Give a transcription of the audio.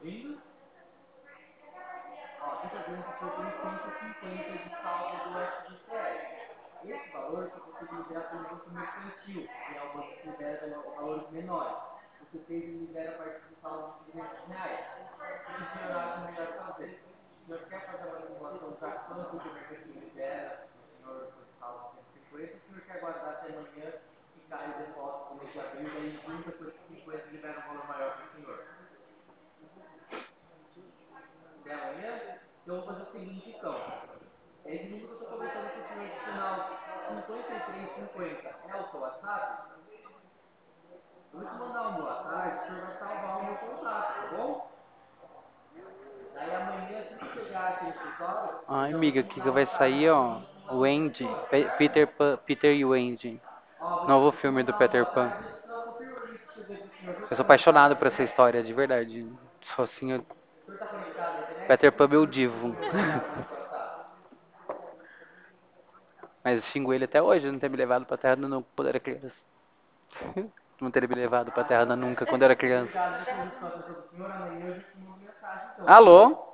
Ai, amiga, o que vai sair, ó? O Andy, Peter e o Andy. Novo filme do Peter Pan. Eu sou apaixonado por essa história, de verdade. Sou assim, Peter Pan meu divo. Mas xingo ele até hoje, não ter me levado pra Terra do Nunca quando era criança. Não ter me levado pra Terra do Nunca quando era criança. Alô?